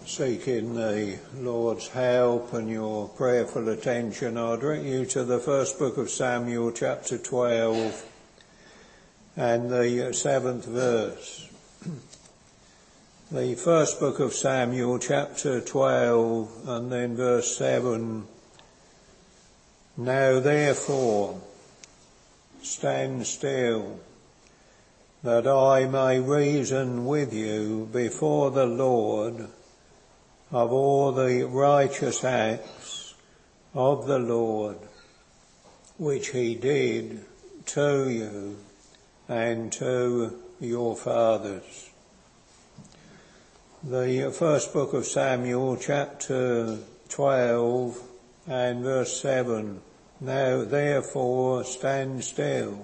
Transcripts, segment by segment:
seeking the Lord's help and your prayerful attention, I'll direct you to the first book of Samuel, chapter 12, and the 7th verse. The first book of Samuel, chapter 12, and then verse 7. Now therefore, stand still, that I may reason with you before the Lord of all the righteous acts of the Lord, which he did to you and to your fathers. The first book of Samuel, chapter 12 and verse 7. Now therefore stand still,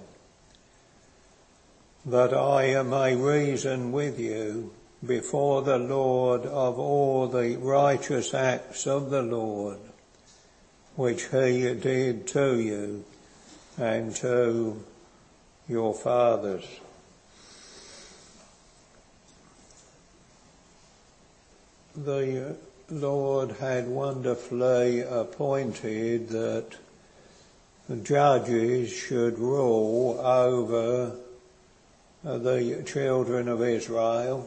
that I may reason with you before the Lord of all the righteous acts of the Lord, which he did to you and to your fathers. The Lord had wonderfully appointed that the judges should rule over the children of Israel.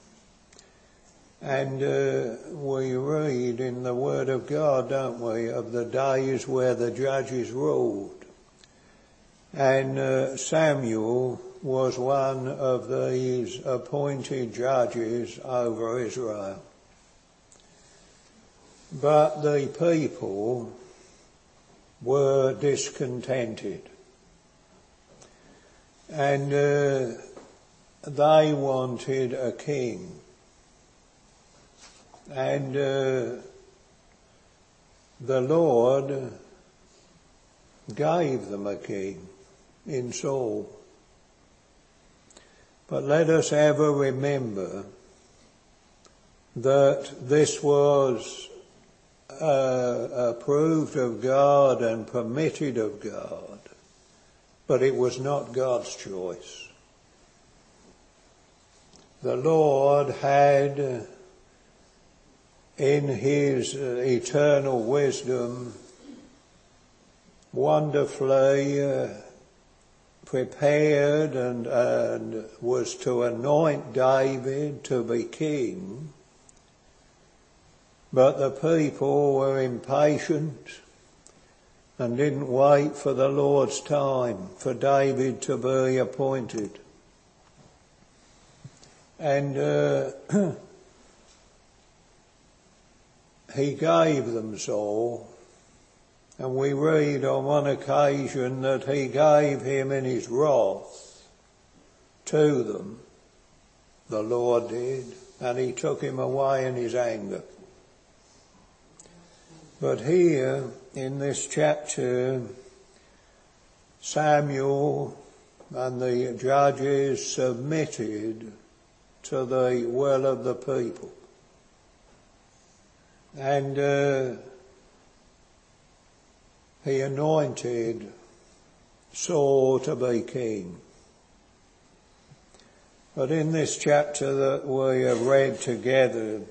And we read in the Word of God, don't we, of the days where the judges ruled. And Samuel was one of these appointed judges over Israel. But the people were discontented. And they wanted a king. And the Lord gave them a king in Saul. But let us ever remember that this was approved of God and permitted of God, but it was not God's choice. The Lord had, in his eternal wisdom, wonderfully prepared and was to anoint David to be king. But the people were impatient and didn't wait for the Lord's time for David to be appointed. And he gave them Saul, and we read on one occasion that he gave him in his wrath to them, the Lord did, and he took him away in his anger. But here in this chapter, Samuel and the judges submitted to the will of the people. And he anointed Saul to be king. But in this chapter that we have read together,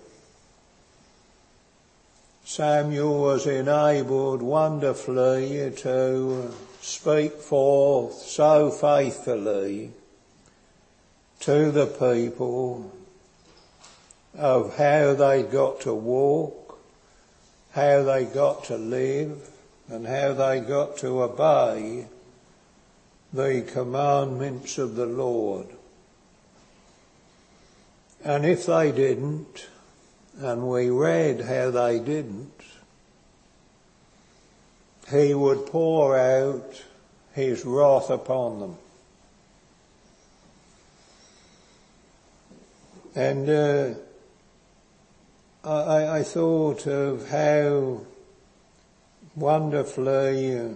Samuel was enabled wonderfully to speak forth so faithfully to the people of how they got to walk, how they got to live, and how they got to obey the commandments of the Lord. And if they didn't, and we read how they didn't, he would pour out his wrath upon them. And I thought of how wonderfully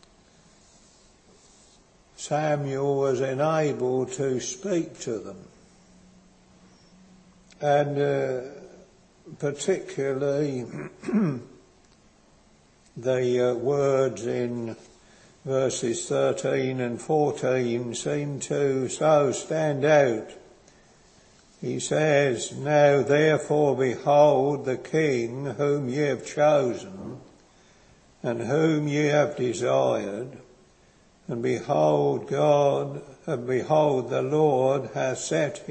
Samuel was enabled to speak to them. And particularly the words in verses 13 and 14 seem to so stand out He says, now therefore behold the King whom ye have chosen, and whom ye have desired, and behold the Lord hath set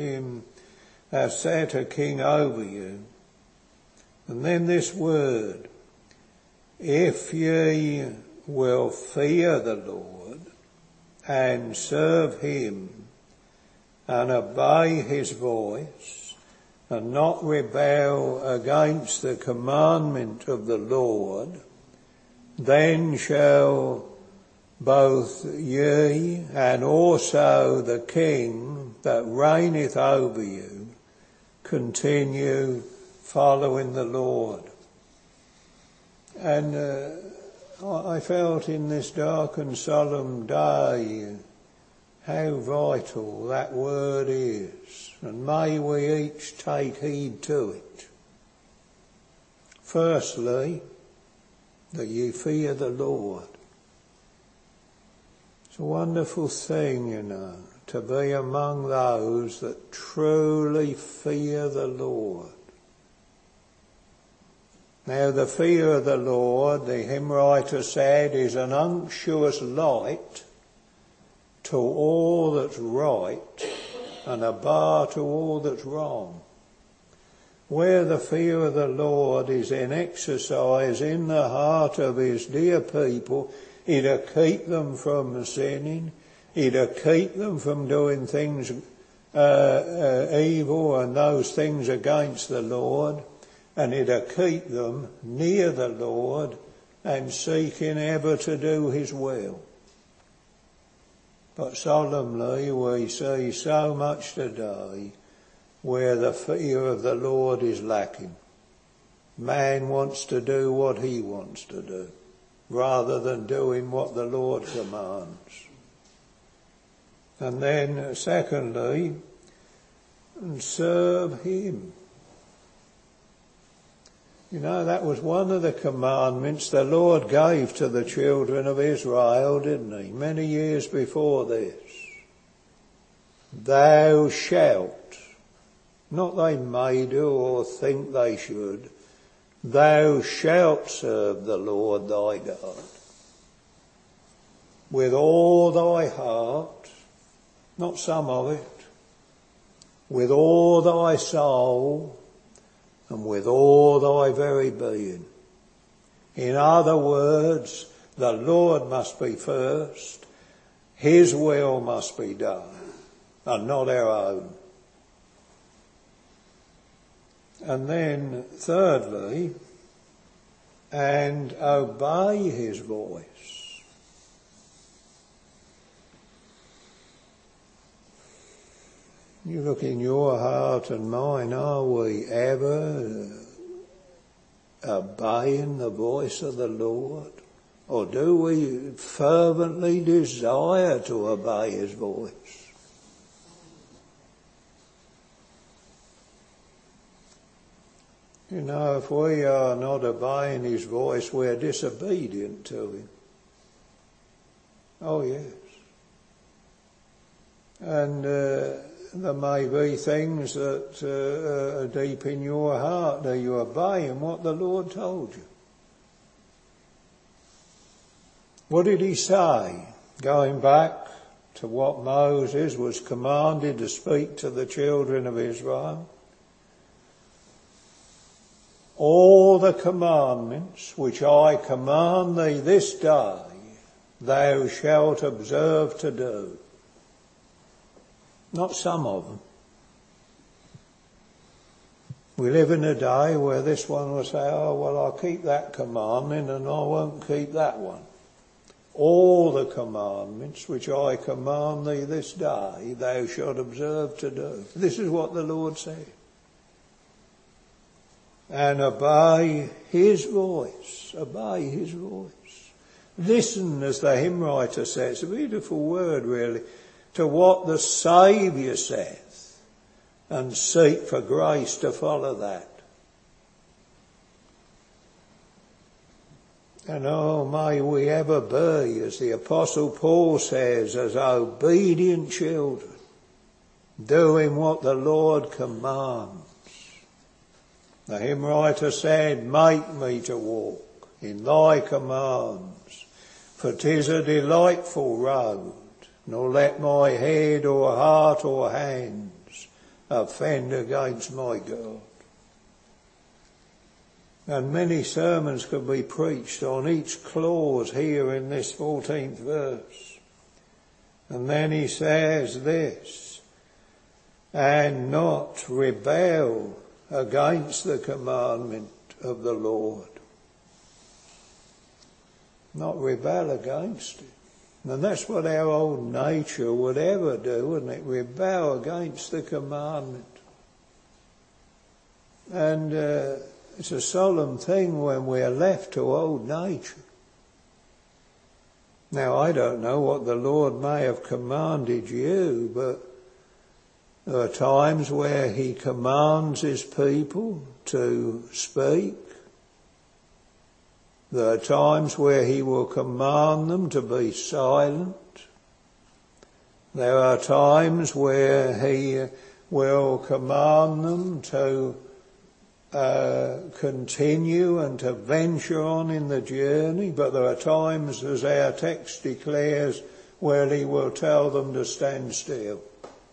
a king over you. And then this word, if ye will fear the Lord and serve him and obey his voice and not rebel against the commandment of the Lord, then shall both ye and also the King that reigneth over you continue following the Lord. And I felt in this dark and solemn day how vital that word is, and may we each take heed to it. Firstly, that ye fear the Lord. It's a wonderful thing, to be among those that truly fear the Lord. Now, the fear of the Lord, the hymn writer said, is an unctuous light to all that's right and a bar to all that's wrong. Where the fear of the Lord is in exercise in the heart of his dear people, it'll keep them from sinning, it'll keep them from doing things evil and those things against the Lord, and it'll keep them near the Lord and seeking ever to do his will. But solemnly we see so much today where the fear of the Lord is lacking. Man wants to do what he wants to do, rather than doing what the Lord commands. And then, secondly, serve him. That was one of the commandments the Lord gave to the children of Israel, didn't he? Many years before this. Thou shalt. Not they may do or think they should. Thou shalt serve the Lord thy God with all thy heart, not some of it, with all thy soul and with all thy very being. In other words, the Lord must be first, his will must be done, and not our own. And then, thirdly, and obey his voice. You look in your heart and mine, are we ever obeying the voice of the Lord? Or do we fervently desire to obey his voice? If we are not obeying his voice, we're disobedient to him. Oh, yes. And there may be things that are deep in your heart. Are you obeying what the Lord told you? What did he say? Going back to what Moses was commanded to speak to the children of Israel. All the commandments which I command thee this day, thou shalt observe to do. Not some of them. We live in a day where this one will say, oh, well, I'll keep that commandment and I won't keep that one. All the commandments which I command thee this day, thou shalt observe to do. This is what the Lord said. And obey his voice. Obey his voice. Listen, as the hymn writer says, a beautiful word really, to what the Saviour saith, and seek for grace to follow that. And oh, may we ever be, as the Apostle Paul says, as obedient children. doing what the Lord commands. The hymn writer said, make me to walk in thy commands, for 'tis a delightful road, nor let my head or heart or hands offend against my God. And many sermons could be preached on each clause here in this 14th verse. And then he says this, and not rebel against the commandment of the Lord. Not rebel against it. And that's what our old nature would ever do, wouldn't it? Rebel against the commandment. And it's a solemn thing when we're left to old nature. Now, I don't know what the Lord may have commanded you, but there are times where he commands his people to speak. There are times where he will command them to be silent. There are times where he will command them to continue and to venture on in the journey. But there are times, as our text declares, where he will tell them to stand still.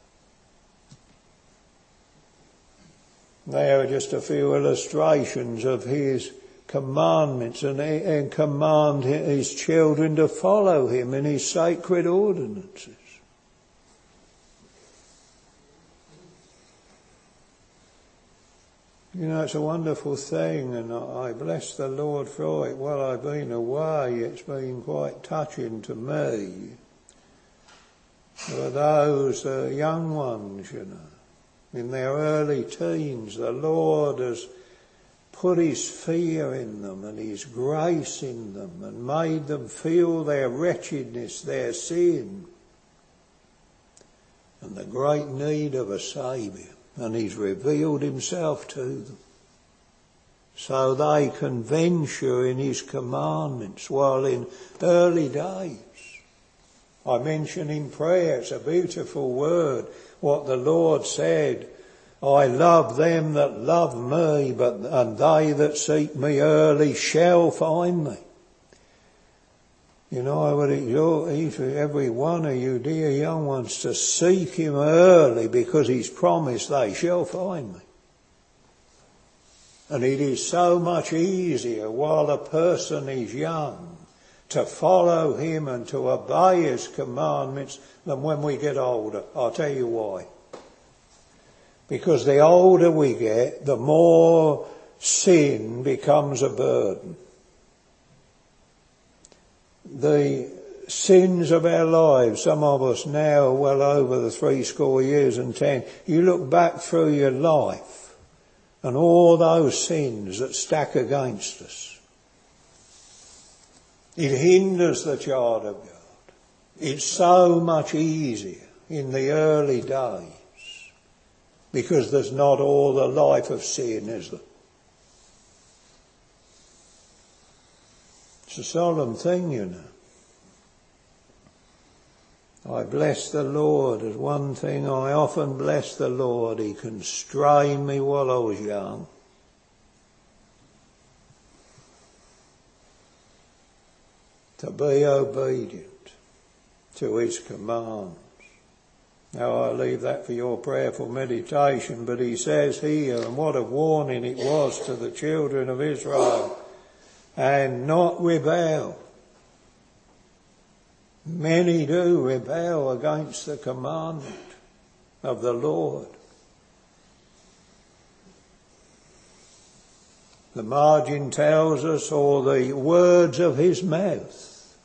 There are just a few illustrations of his commandments and command his children to follow him in his sacred ordinances. You know, it's a wonderful thing, and I bless the Lord for it. While I've been away, it's been quite touching to me. For those young ones, you know, in their early teens, the Lord has put his fear in them and his grace in them and made them feel their wretchedness, their sin, and the great need of a Saviour. And he's revealed himself to them so they can venture in his commandments. While in early days, I mention in prayer, it's a beautiful word, what the Lord said, I love them that love me, and they that seek me early shall find me. You know, I would exhort every one of you dear young ones to seek him early, because he's promised they shall find me. And it is so much easier while a person is young to follow him and to obey his commandments than when we get older. I'll tell you why. Because the older we get, the more sin becomes a burden. The sins of our lives, some of us now well over the 70 years and 10, you look back through your life and all those sins that stack against us. It hinders the child of God. It's so much easier in the early days because there's not all the life of sin, is there? It's a solemn thing, you know. I bless the Lord. As one thing I often bless the Lord. He constrained me while I was young. To be obedient to his commands. Now I leave that for your prayerful meditation, but he says here, and what a warning it was to the children of Israel, and not rebel. Many do rebel against the commandment of the Lord. The margin tells us, or the words of his mouth.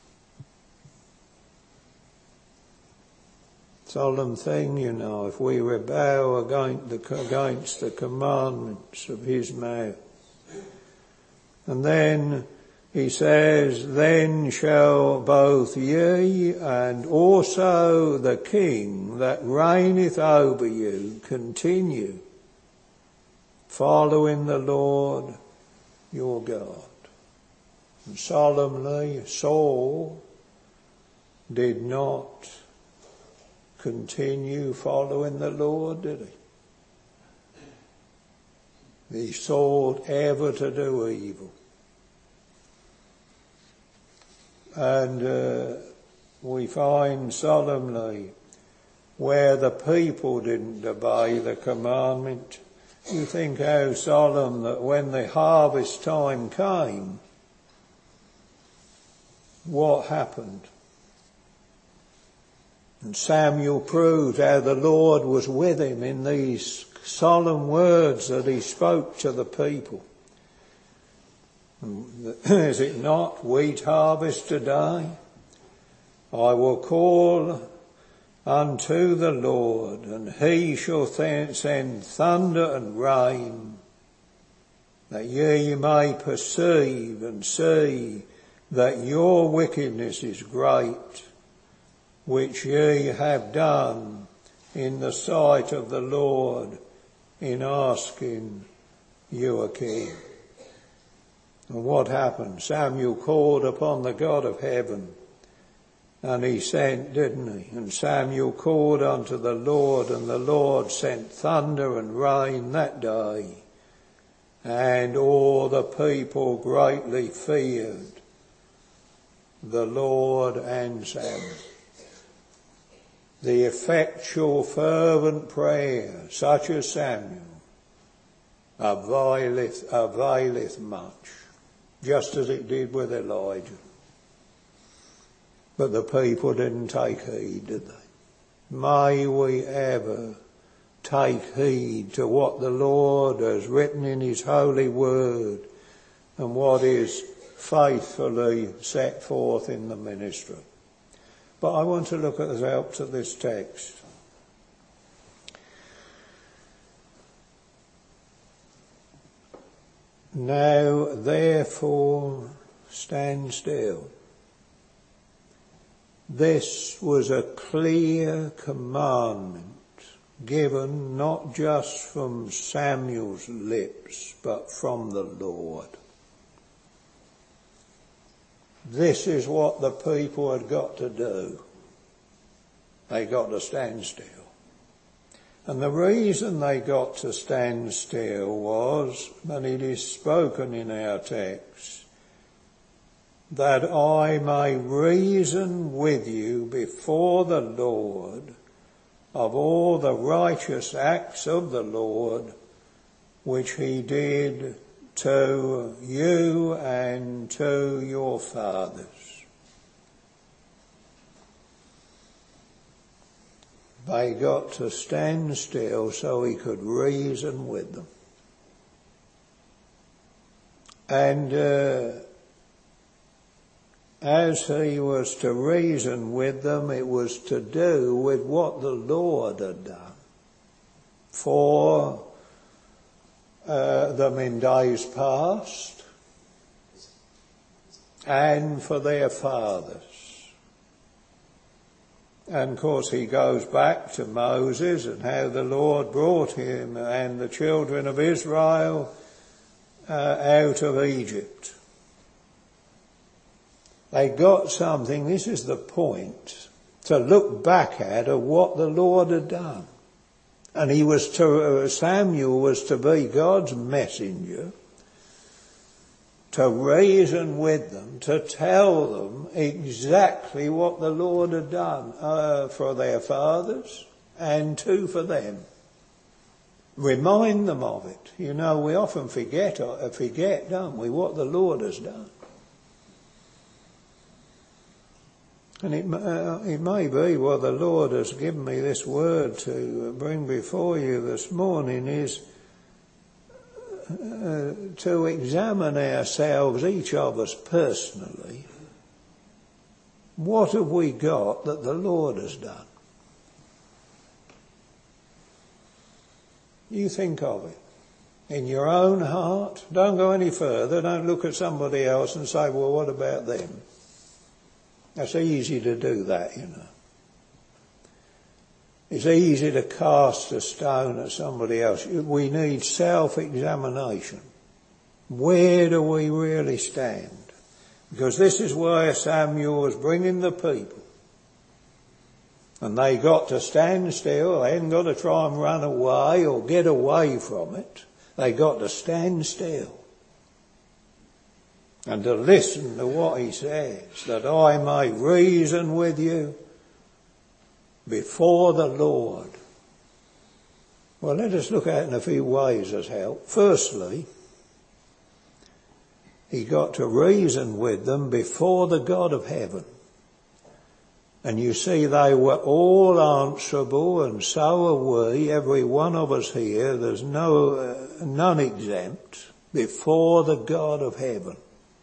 Solemn thing, you know, if we rebel against the commandments of his mouth. And then he says, then shall both ye and also the king that reigneth over you continue following the Lord your God. And solemnly, Saul did not continue following the Lord, did he? He sought ever to do evil. And we find solemnly where the people didn't obey the commandment. You think how solemn that when the harvest time came, what happened? And Samuel proved how the Lord was with him in these solemn words that he spoke to the people. Is it not wheat harvest today? I will call unto the Lord, and he shall send thunder and rain, that ye may perceive and see that your wickedness is great, which ye have done in the sight of the Lord in asking you a king. And what happened? Samuel called upon the God of heaven, and he sent, didn't he? And Samuel called unto the Lord, and the Lord sent thunder and rain that day, and all the people greatly feared the Lord and Samuel. The effectual fervent prayer, such as Samuel, availeth much, just as it did with Elijah. But the people didn't take heed, did they? May we ever take heed to what the Lord has written in his holy word and what is faithfully set forth in the ministry. But I want to look at the help to this text. Now therefore stand still. This was a clear commandment given not just from Samuel's lips, but from the Lord. This is what the people had got to do. They got to stand still. And the reason they got to stand still was, and it is spoken in our text, that I may reason with you before the Lord of all the righteous acts of the Lord, which he did to you and to your fathers. They got to stand still so he could reason with them. And as he was to reason with them, it was to do with what the Lord had done for them in days past and for their fathers. And of course he goes back to Moses and how the Lord brought him and the children of Israel out of Egypt. They got something, this is the point, to look back at of what the Lord had done. And he was to, Samuel was to be God's messenger, to reason with them, to tell them exactly what the Lord had done for their fathers and too for them. Remind them of it. You know, we often forget, don't we, what the Lord has done. And it may be what the Lord has given me this word to bring before you this morning is to examine ourselves, each of us personally. What have we got that the Lord has done? You think of it. In your own heart. Don't go any further. Don't look at somebody else and say, well, what about them? It's easy to do that, you know. It's easy to cast a stone at somebody else. We need self-examination. Where do we really stand? Because this is where Samuel was bringing the people. And they got to stand still. They hadn't got to try and run away or get away from it. They got to stand still and to listen to what he says, that I may reason with you before the Lord. Well, let us look at it in a few ways as help. Firstly, he got to reason with them before the God of heaven. And you see, they were all answerable, and so are we, every one of us here. There's none exempt before the God of heaven.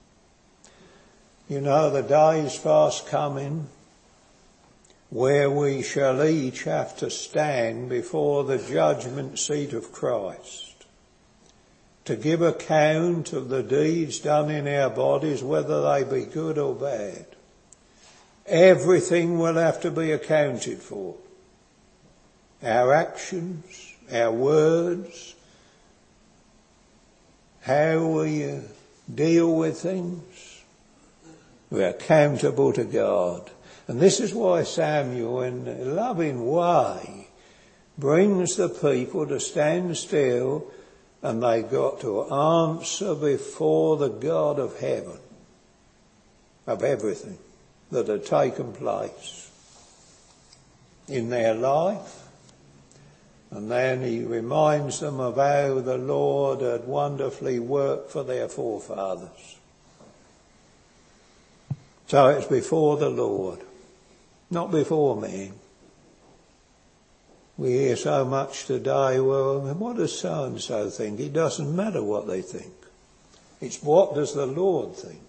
You know, the day's fast coming where we shall each have to stand before the judgment seat of Christ to give account of the deeds done in our bodies, whether they be good or bad. Everything will have to be accounted for. Our actions, our words, how we deal with things. We're accountable to God. And this is why Samuel, in a loving way, brings the people to stand still, and they got to answer before the God of heaven of everything that had taken place in their life. And then he reminds them of how the Lord had wonderfully worked for their forefathers. So it's before the Lord, not before men. We hear so much today, well, what does so-and-so think? It doesn't matter what they think. It's what does the Lord think?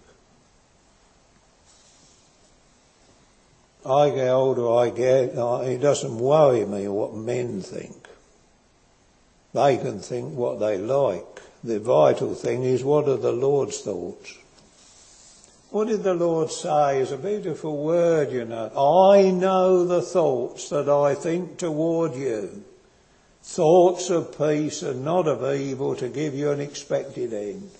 I get older, it doesn't worry me what men think. They can think what they like. The vital thing is, what are the Lord's thoughts? What did the Lord say? It's a beautiful word, you know. I know the thoughts that I think toward you. Thoughts of peace and not of evil, to give you an expected end.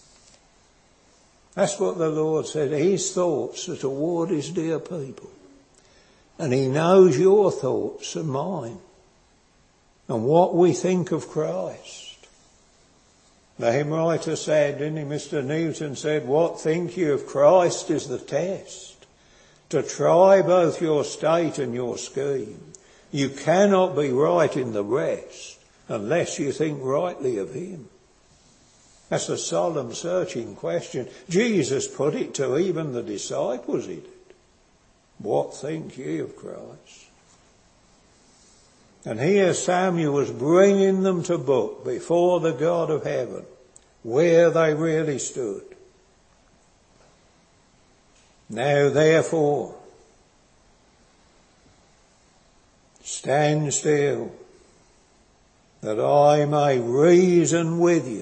That's what the Lord said. His thoughts are toward his dear people. And he knows your thoughts and mine. And what we think of Christ. The hymn writer said, didn't he, Mr. Newton said, what think you of Christ is the test, to try both your state and your scheme. You cannot be right in the rest unless you think rightly of him. That's a solemn, searching question. Jesus put it to even the disciples, he did. What think ye of Christ? And here Samuel was bringing them to book before the God of heaven, where they really stood. Now therefore, stand still, that I may reason with you.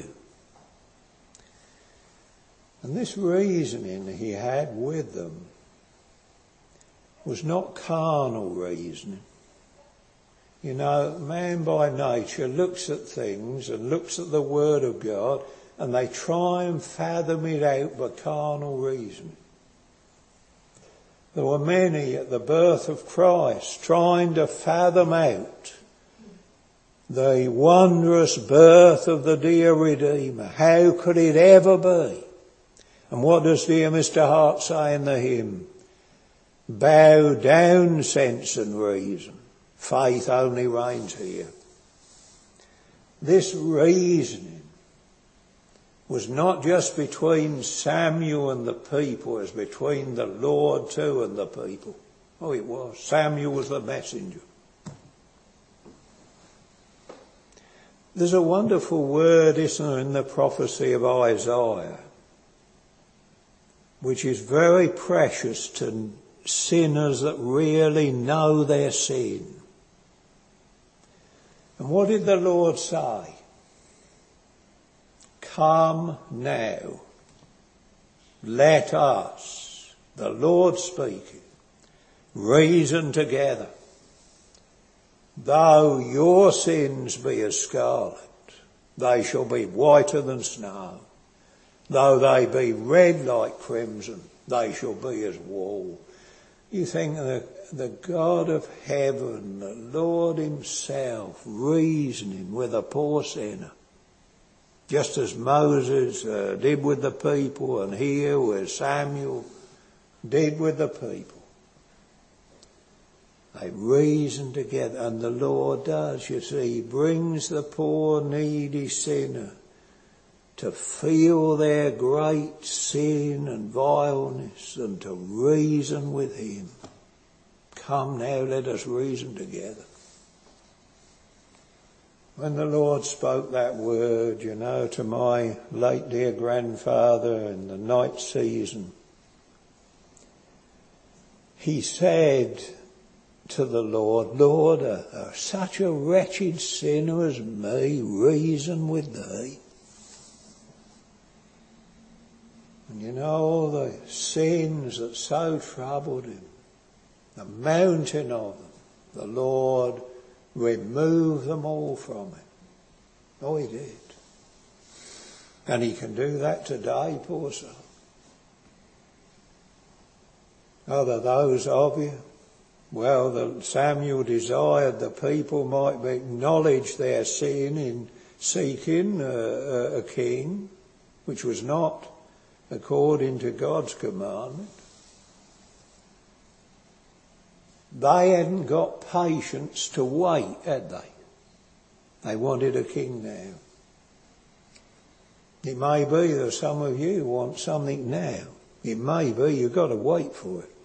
And this reasoning he had with them was not carnal reasoning. You know, man by nature looks at things and looks at the Word of God, and they try and fathom it out by carnal reasoning. There were many at the birth of Christ trying to fathom out the wondrous birth of the dear Redeemer. How could it ever be? And what does dear Mr. Hart say in the hymn? Bow down sense and reason. Faith only reigns here. This reasoning was not just between Samuel and the people, it was between the Lord too and the people. Oh, it was. Samuel was the messenger. There's a wonderful word, isn't there, in the prophecy of Isaiah, which is very precious to sinners that really know their sin. And what did the Lord say? Come now, let us, the Lord speaking, reason together. Though your sins be as scarlet, they shall be whiter than snow. Though they be red like crimson, they shall be as wool. You think the God of heaven, the Lord himself, reasoning with a poor sinner, just as Moses did with the people, and here where Samuel did with the people. They reason together, and the Lord does, you see. He brings the poor, needy sinner to feel their great sin and vileness and to reason with him. Come now, let us reason together. When the Lord spoke that word, to my late dear grandfather in the night season, he said to the Lord, Lord, such a wretched sinner as me reason with thee. And all the sins that so troubled him, the mountain of them, the Lord removed them all from him. Oh, he did. And he can do that today, poor soul. Are there those of you? Well, Samuel desired the people might acknowledge their sin in seeking a king, which was not according to God's commandment. They hadn't got patience to wait, had they? They wanted a king now. It may be that some of you want something now. It may be you've got to wait for it.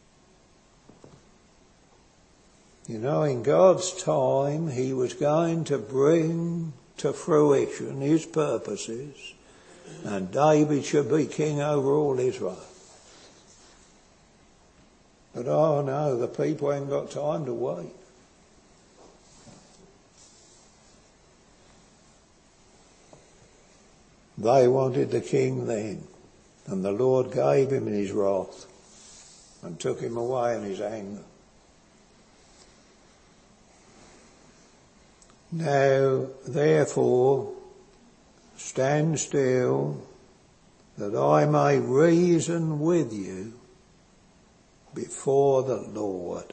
In God's time, he was going to bring to fruition his purposes, and David should be king over all Israel. But oh no, the people ain't got time to wait. They wanted the king then, and the Lord gave him in his wrath and took him away in his anger. Now, therefore, stand still, that I may reason with you before the Lord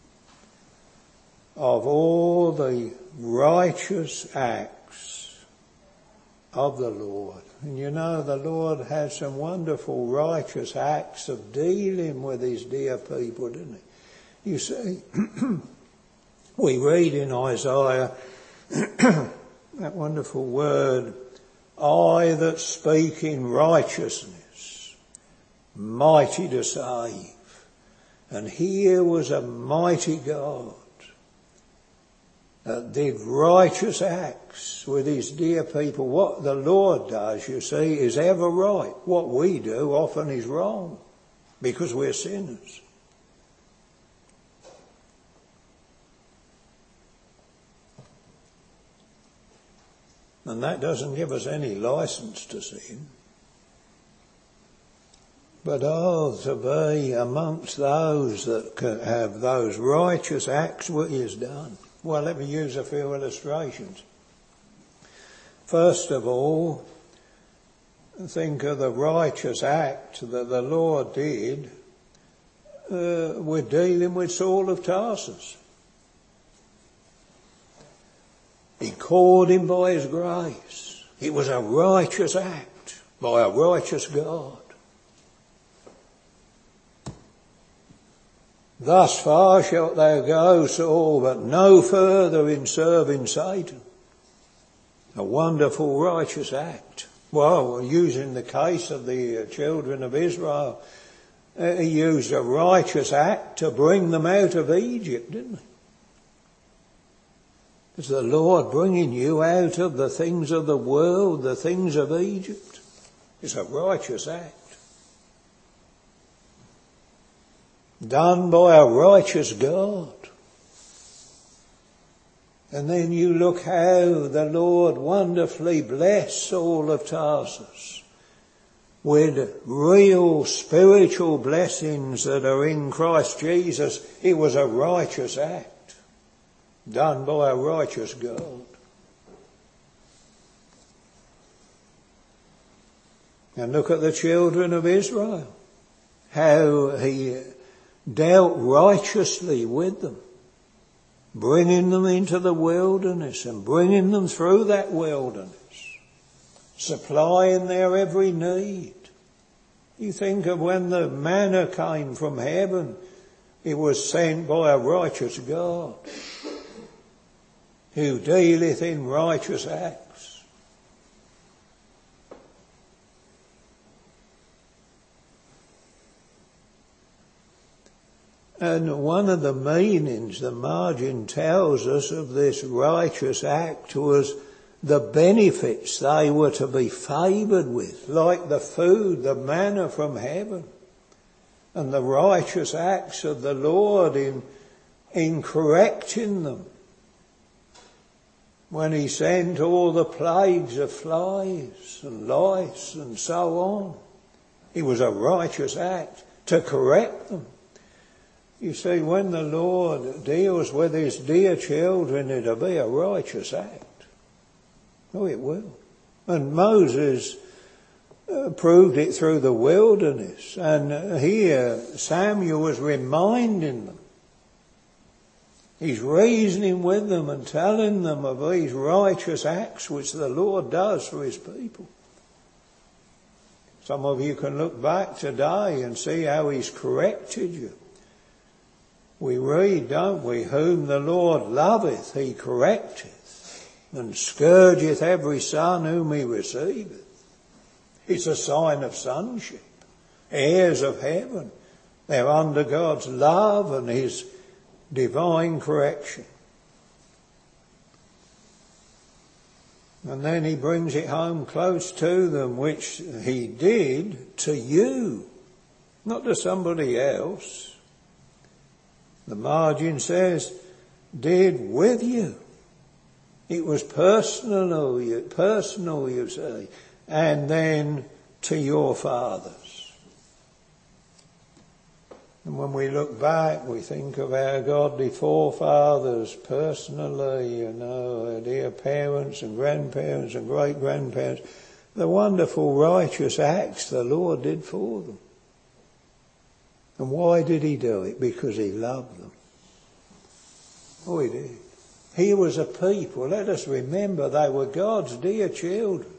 of all the righteous acts of the Lord. And the Lord has some wonderful righteous acts of dealing with his dear people, didn't he? You see, we read in Isaiah that wonderful word, I that speak in righteousness, mighty to save. And here was a mighty God that did righteous acts with his dear people. What the Lord does, you see, is ever right. What we do often is wrong because we're sinners. And that doesn't give us any license to sin. But to be amongst those that can have those righteous acts what he has done. Well, let me use a few illustrations. First of all, think of the righteous act that the Lord did with dealing with Saul of Tarsus. He called him by his grace. It was a righteous act by a righteous God. Thus far shalt thou go, Saul, but no further in serving Satan. A wonderful righteous act. Well, using the case of the children of Israel, he used a righteous act to bring them out of Egypt, didn't he? Is the Lord bringing you out of the things of the world, the things of Egypt? It's a righteous act. Done by a righteous God. And then you look how the Lord wonderfully blessed Saul of Tarsus with real spiritual blessings that are in Christ Jesus. It was a righteous act done by a righteous God. And look at the children of Israel, how he dealt righteously with them, bringing them into the wilderness and bringing them through that wilderness, supplying their every need. You think of when the manna came from heaven, it was sent by a righteous God who dealeth in righteous acts. And one of the meanings the margin tells us of this righteous act was the benefits they were to be favoured with, like the food, the manna from heaven, and the righteous acts of the Lord in correcting them. When he sent all the plagues of flies and lice and so on, it was a righteous act to correct them. You see, when the Lord deals with his dear children, it'll be a righteous act. Oh, it will. And Moses proved it through the wilderness. And here Samuel was reminding them. He's reasoning with them and telling them of these righteous acts which the Lord does for his people. Some of you can look back today and see how he's corrected you. We read, don't we, whom the Lord loveth, he correcteth, and scourgeth every son whom he receiveth. It's a sign of sonship, heirs of heaven. They're under God's love and his divine correction. And then he brings it home close to them, which he did to you, not to somebody else. The margin says, did with you. It was personal, you see, and then to your fathers. And when we look back, we think of our godly forefathers personally, our dear parents and grandparents and great-grandparents, the wonderful righteous acts the Lord did for them. And why did he do it? Because he loved them. Oh, he did. He was a people. Let us remember they were God's dear children.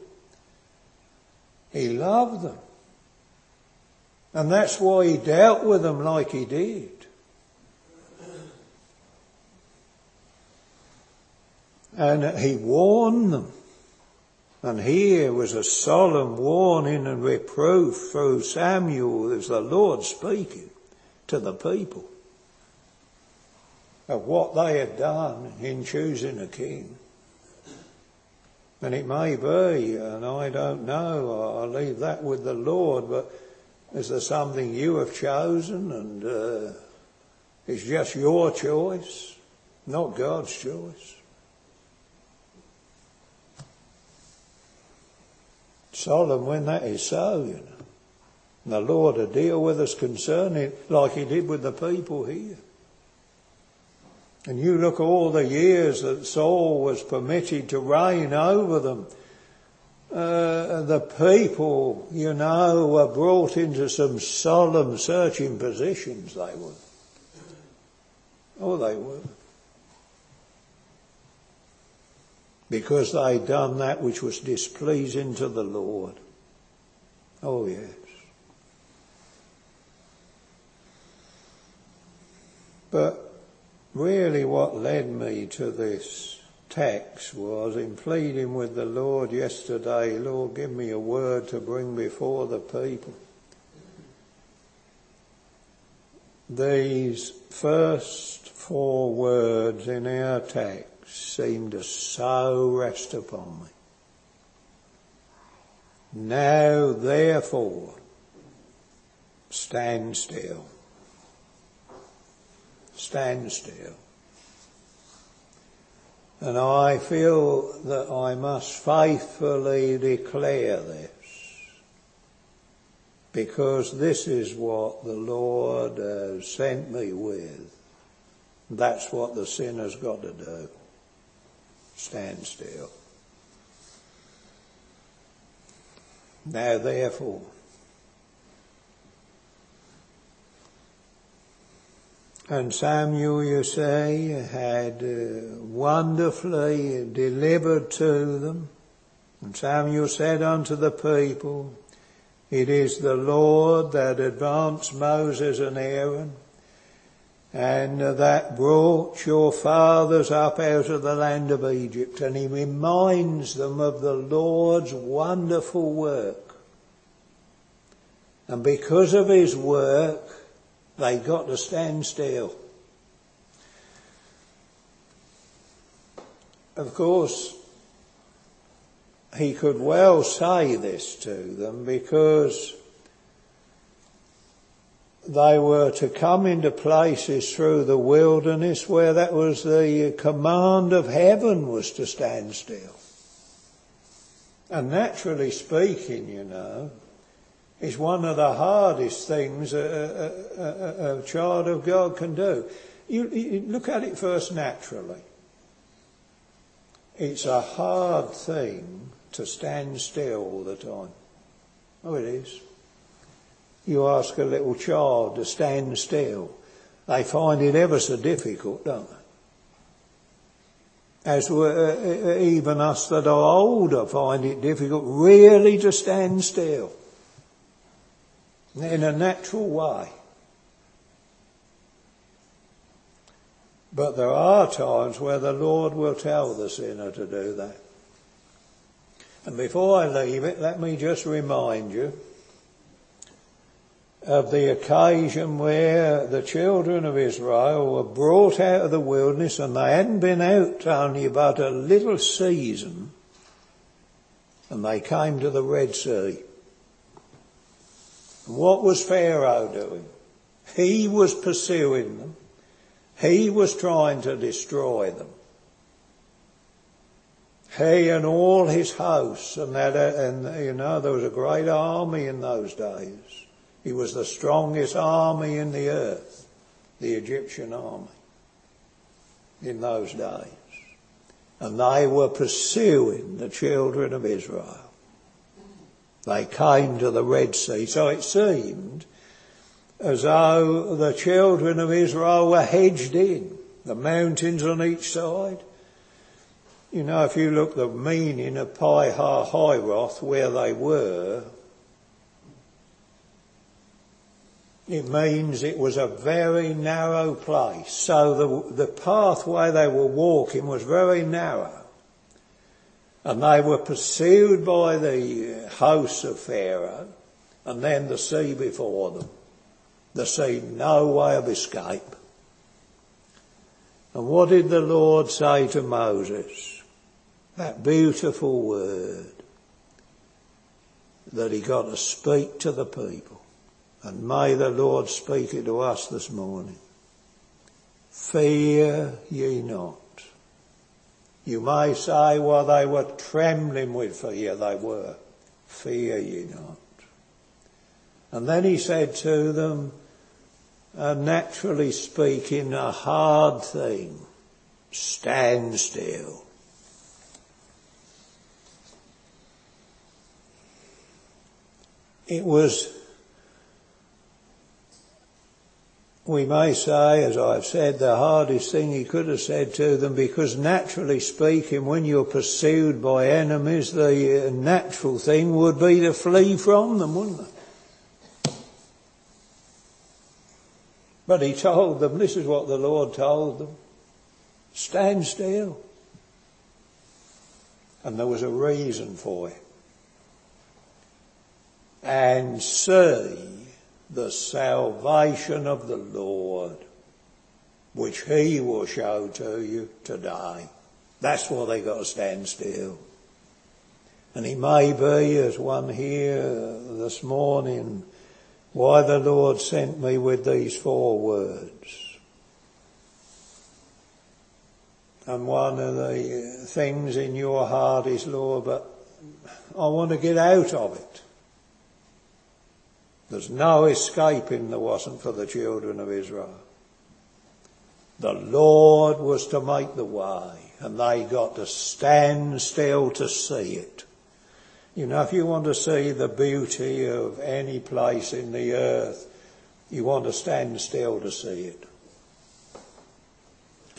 He loved them. And that's why he dealt with them like he did. And he warned them. And here was a solemn warning and reproof through Samuel as the Lord speaking to the people of what they had done in choosing a king. And it may be, and I don't know, I'll leave that with the Lord, but is there something you have chosen and it's just your choice, not God's choice? Solemn when that is so, you know. And the Lord will deal with us concerning it like he did with the people here. And you look at all the years that Saul was permitted to reign over them. The people, were brought into some solemn searching positions, they were. Oh, they were. Because they'd done that which was displeasing to the Lord. Oh, yes. But really what led me to this text was in pleading with the Lord yesterday, Lord, give me a word to bring before the people. These first 4 words in our text seem to so rest upon me. Now therefore, stand still. Stand still. And I feel that I must faithfully declare this, because this is what the Lord has sent me with. That's what the sinner's got to do. Stand still. Now therefore, And Samuel, you see, had wonderfully delivered to them. And Samuel said unto the people, it is the Lord that advanced Moses and Aaron, and that brought your fathers up out of the land of Egypt. And he reminds them of the Lord's wonderful work. And because of his work, they got to stand still. Of course, he could well say this to them because they were to come into places through the wilderness where that was the command of heaven, was to stand still. And naturally speaking, you know, is one of the hardest things a child of God can do. You look at it first naturally. It's a hard thing to stand still all the time. Oh, it is. You ask a little child to stand still, they find it ever so difficult, don't they? As even us that are older find it difficult really to stand still in a natural way. But there are times where the Lord will tell the sinner to do that. And before I leave it, let me just remind you of the occasion where the children of Israel were brought out of the wilderness, and they hadn't been out only about a little season, and they came to the Red Sea. And what was Pharaoh doing? He was pursuing them. He was trying to destroy them. He and all his hosts, and you know, there was a great army in those days. He was the strongest army in the earth, the Egyptian army, in those days. And they were pursuing the children of Israel. They came to the Red Sea. So it seemed as though the children of Israel were hedged in, the mountains on each side. You know, if you look the meaning of Pi Ha-Hiroth, where they were, it means it was a very narrow place. So the pathway they were walking was very narrow. And they were pursued by the hosts of Pharaoh, and then the sea before them. There seemed no way of escape. And what did the Lord say to Moses? That beautiful word that he got to speak to the people. And may the Lord speak it to us this morning. Fear ye not. You may say, well, they were trembling with fear. They were. Fear ye not. And then he said to them, naturally speaking, a hard thing, stand still. It was, we may say, as I've said, the hardest thing he could have said to them, because naturally speaking, when you're pursued by enemies, the natural thing would be to flee from them, wouldn't it? But he told them, this is what the Lord told them, stand still. And there was a reason for it. And see the salvation of the Lord, which he will show to you today. That's why they got to stand still. And it may be, as one here this morning, why the Lord sent me with these 4 words. And one of the things in your heart is, Lord, but I want to get out of it. There's no escaping there wasn't for the children of Israel. The Lord was to make the way, and they got to stand still to see it. You know, if you want to see the beauty of any place in the earth, you want to stand still to see it.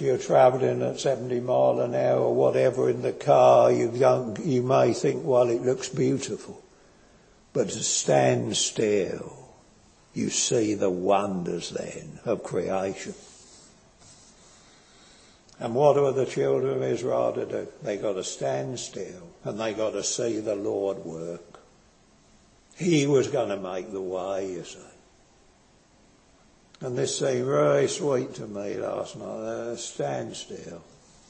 If you're travelling at 70 mile an hour or whatever in the car, you may think, well, it looks beautiful. But to stand still, you see the wonders then of creation. And what are the children of Israel to do? They got to stand still and they got to see the Lord work. He was going to make the way, you see. And this seemed very sweet to me last night. Stand still.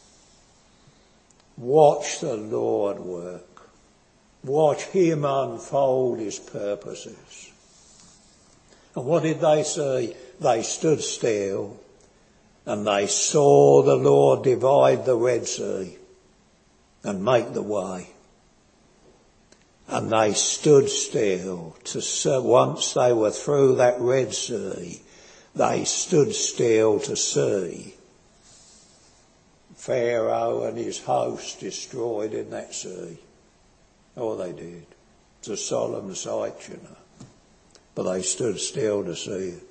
Watch the Lord work. Watch him unfold his purposes. And what did they see? They stood still and they saw the Lord divide the Red Sea and make the way. And they stood still to see, once they were through that Red Sea, they stood still to see Pharaoh and his host destroyed in that sea. Oh, they did. It's a solemn sight, you know. But they stood still to see it.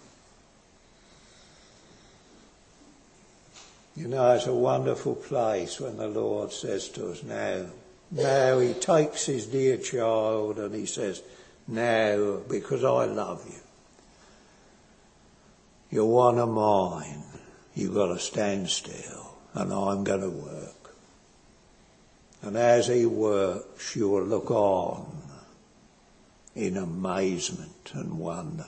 You know, it's a wonderful place when the Lord says to us, now he takes his dear child and he says, now, because I love you, you're one of mine, you've got to stand still and I'm going to work. And as he works, you'll look on in amazement and wonder.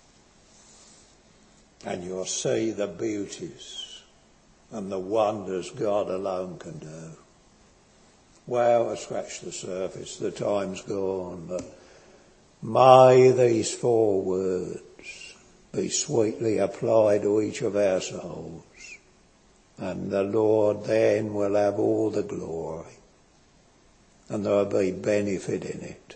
And you'll see the beauties and the wonders God alone can do. Well, I scratched the surface, the time's gone, but may these 4 words be sweetly applied to each of our souls, and the Lord then will have all the glory, and there'll be benefit in it.